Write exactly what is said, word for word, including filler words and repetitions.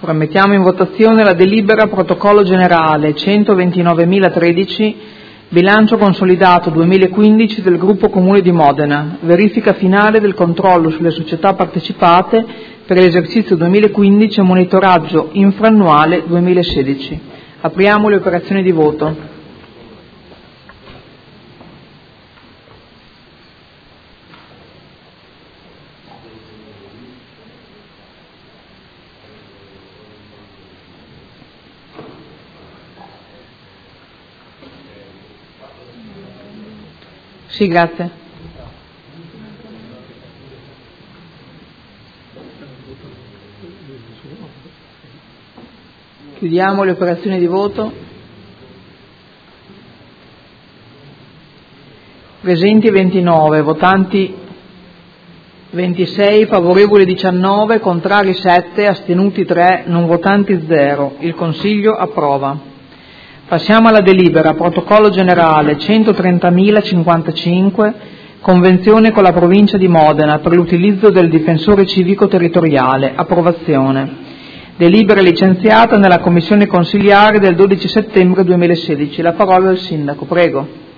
Ora mettiamo in votazione la delibera protocollo generale centoventinovemilatredici, bilancio consolidato duemilaquindici del Gruppo Comune di Modena, verifica finale del controllo sulle società partecipate per l'esercizio duemilaquindici e monitoraggio infrannuale duemilasedici. Apriamo le operazioni di voto. Sì, grazie. Chiudiamo le operazioni di voto. Presenti ventinove, votanti ventisei, favorevoli diciannove, contrari sette, astenuti tre, non votanti zero. Il Consiglio approva. Passiamo alla delibera protocollo generale centotrentamilacinquantacinque, convenzione con la provincia di Modena per l'utilizzo del difensore civico territoriale. Approvazione. Delibera licenziata nella commissione consiliare del dodici settembre duemilasedici. La parola al Sindaco, prego.